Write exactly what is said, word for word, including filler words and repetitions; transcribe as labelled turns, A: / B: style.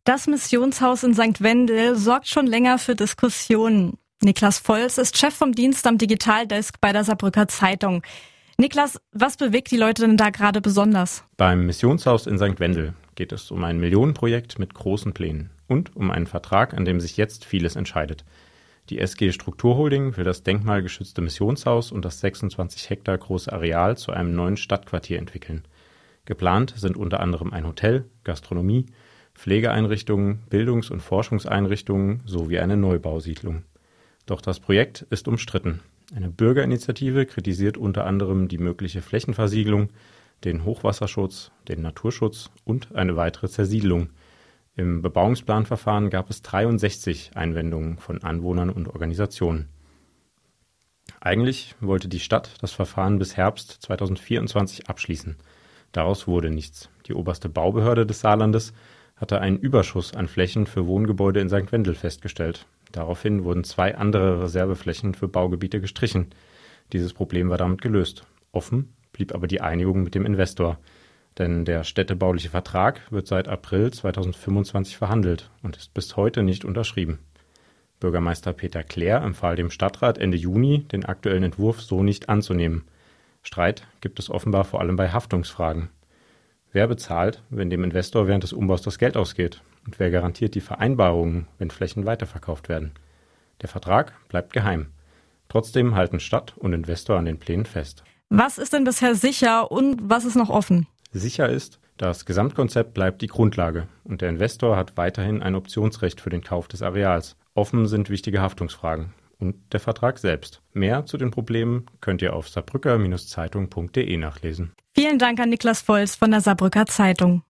A: Das Missionshaus in Sankt Wendel sorgt schon länger für Diskussionen. Niklas Volz ist Chef vom Dienst am Digitaldesk bei der Saarbrücker Zeitung. Niklas, was bewegt die Leute denn da gerade besonders?
B: Beim Missionshaus in Sankt Wendel geht es um ein Millionenprojekt mit großen Plänen und um einen Vertrag, an dem sich jetzt vieles entscheidet. Die S G Strukturholding will das denkmalgeschützte Missionshaus und das sechsundzwanzig Hektar große Areal zu einem neuen Stadtquartier entwickeln. Geplant sind unter anderem ein Hotel, Gastronomie, Pflegeeinrichtungen, Bildungs- und Forschungseinrichtungen sowie eine Neubausiedlung. Doch das Projekt ist umstritten. Eine Bürgerinitiative kritisiert unter anderem die mögliche Flächenversiegelung, den Hochwasserschutz, den Naturschutz und eine weitere Zersiedlung. Im Bebauungsplanverfahren gab es dreiundsechzig Einwendungen von Anwohnern und Organisationen. Eigentlich wollte die Stadt das Verfahren bis Herbst zweitausendvierundzwanzig abschließen. Daraus wurde nichts. Die oberste Baubehörde des Saarlandes hatte einen Überschuss an Flächen für Wohngebäude in Sankt Wendel festgestellt. Daraufhin wurden zwei andere Reserveflächen für Baugebiete gestrichen. Dieses Problem war damit gelöst. Offen blieb aber die Einigung mit dem Investor. Denn der städtebauliche Vertrag wird seit April zweitausendfünfundzwanzig verhandelt und ist bis heute nicht unterschrieben. Bürgermeister Peter Klär empfahl dem Stadtrat Ende Juni, den aktuellen Entwurf so nicht anzunehmen. Streit gibt es offenbar vor allem bei Haftungsfragen. Wer bezahlt, wenn dem Investor während des Umbaus das Geld ausgeht? Und wer garantiert die Vereinbarungen, wenn Flächen weiterverkauft werden? Der Vertrag bleibt geheim. Trotzdem halten Stadt und Investor an den Plänen fest.
A: Was ist denn bisher sicher und was ist noch offen?
B: Sicher ist, das Gesamtkonzept bleibt die Grundlage und der Investor hat weiterhin ein Optionsrecht für den Kauf des Areals. Offen sind wichtige Haftungsfragen und der Vertrag selbst. Mehr zu den Problemen könnt ihr auf saarbrücker Zeitung punkt de nachlesen.
A: Vielen Dank an Niklas Volz von der Saarbrücker Zeitung.